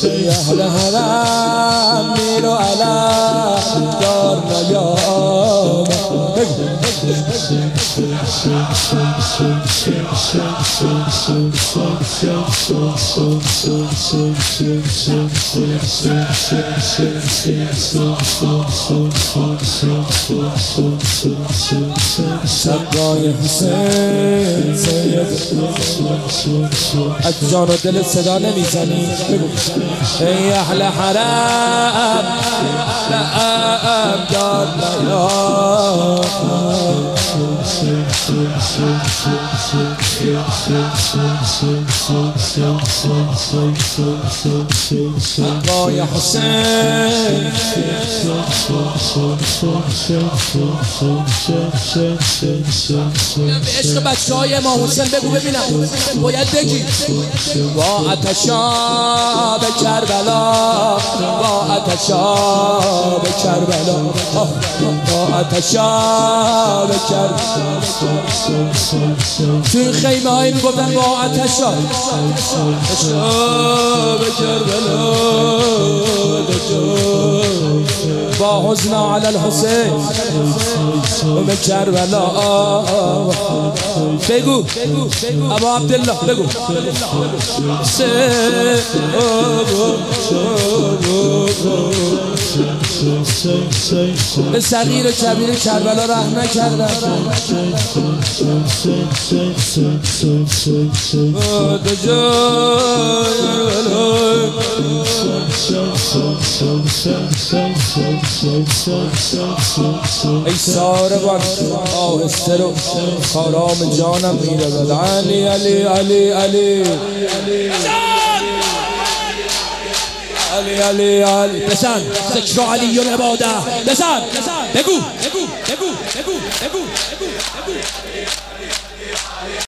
اهل حرم میر و علم دار نیام سقای حسین سید از جان و دل صدا نمیزنی ای اهل حرم دار نیام سقای حسین به عشق بچه های ما حسین بگو ببینم باید بگی با آتشا به کربلا با آتشا به کربلا با آتشا به کربلا توی خیمه هایی میگفتن با آتشا به کربلا با حزن علی الحسین به کربلا بگو ابا عبدالله بگو به صغیر و کبیر کربلا رحم نکردم ای ساربان آهسته رو آرام جانم میره بل علی علی علی علی علی علی علی بزن ذکر علی و عباده بزن بگو